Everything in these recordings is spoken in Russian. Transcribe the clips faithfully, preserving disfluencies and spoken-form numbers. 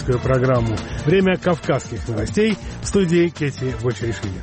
тематическую программу «Время кавказских новостей» в студии Кэти Бочеришвили.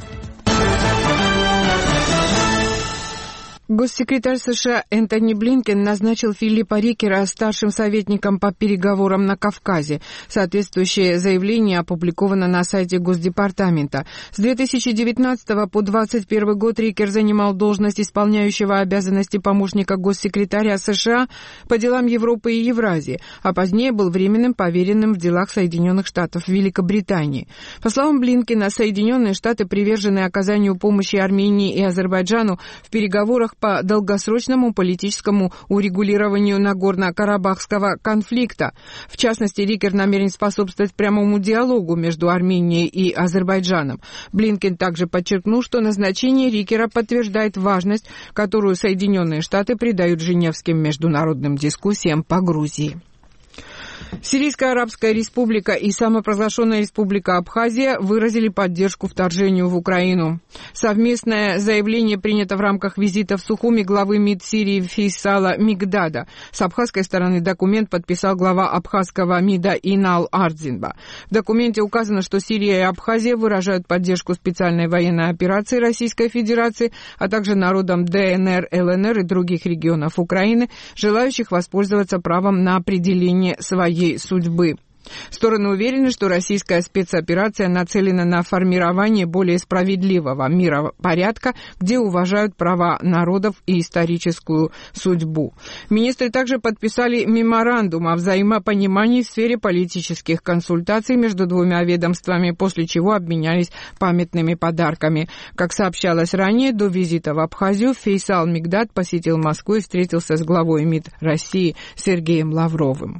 Госсекретарь США Энтони Блинкен назначил Филиппа Рикера старшим советником по переговорам на Кавказе. Соответствующее заявление опубликовано на сайте Госдепартамента. С две тысячи девятнадцатого по две тысячи двадцать первый год Рикер занимал должность исполняющего обязанности помощника госсекретаря США по делам Европы и Евразии, а позднее был временным поверенным в делах Соединенных Штатов Великобритании. По словам Блинкена, Соединенные Штаты привержены оказанию помощи Армении и Азербайджану в переговорах по долгосрочному политическому урегулированию Нагорно-Карабахского конфликта. В частности, Рикер намерен способствовать прямому диалогу между Арменией и Азербайджаном. Блинкен также подчеркнул, что назначение Рикера подтверждает важность, которую Соединенные Штаты придают женевским международным дискуссиям по Грузии. Сирийская Арабская Республика и самопровозглашенная Республика Абхазия выразили поддержку вторжению в Украину. Совместное заявление принято в рамках визита в Сухуми главы МИД Сирии Фейсала Мигдада. С абхазской стороны документ подписал глава абхазского МИДа Инал Ардзинба. В документе указано, что Сирия и Абхазия выражают поддержку специальной военной операции Российской Федерации, а также народам ДНР, ЛНР и других регионов Украины, желающих воспользоваться правом на определение своей судьбы. Стороны уверены, что российская спецоперация нацелена на формирование более справедливого миропорядка, где уважают права народов и историческую судьбу. Министры также подписали меморандум о взаимопонимании в сфере политических консультаций между двумя ведомствами, после чего обменялись памятными подарками. Как сообщалось ранее, до визита в Абхазию Фейсал Мигдад посетил Москву и встретился с главой МИД России Сергеем Лавровым.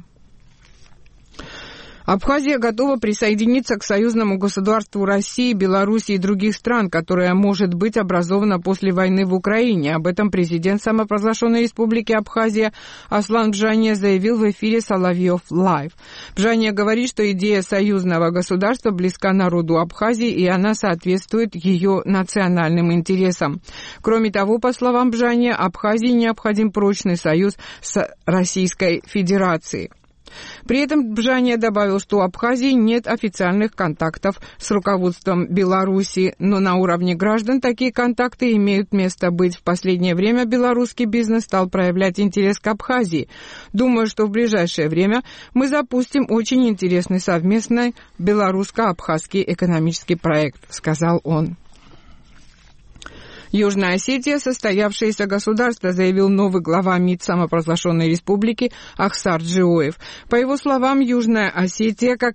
Абхазия готова присоединиться к союзному государству России, Беларуси и других стран, которое может быть образовано после войны в Украине. Об этом президент самопровозглашенной республики Абхазия Аслан Бжания заявил в эфире Соловьев Лайв. Бжания говорит, что идея союзного государства близка народу Абхазии, и она соответствует ее национальным интересам. Кроме того, по словам Бжания, Абхазии необходим прочный союз с Российской Федерацией. При этом Бжания добавил, что у Абхазии нет официальных контактов с руководством Беларуси, но на уровне граждан такие контакты имеют место быть. В последнее время белорусский бизнес стал проявлять интерес к Абхазии. Думаю, что в ближайшее время мы запустим очень интересный совместный белорусско-абхазский экономический проект, сказал он. Южная Осетия — состоявшееся государство, заявил новый глава МИД самопровозглашенной республики Ахсар Джиоев. По его словам, Южная Осетия, как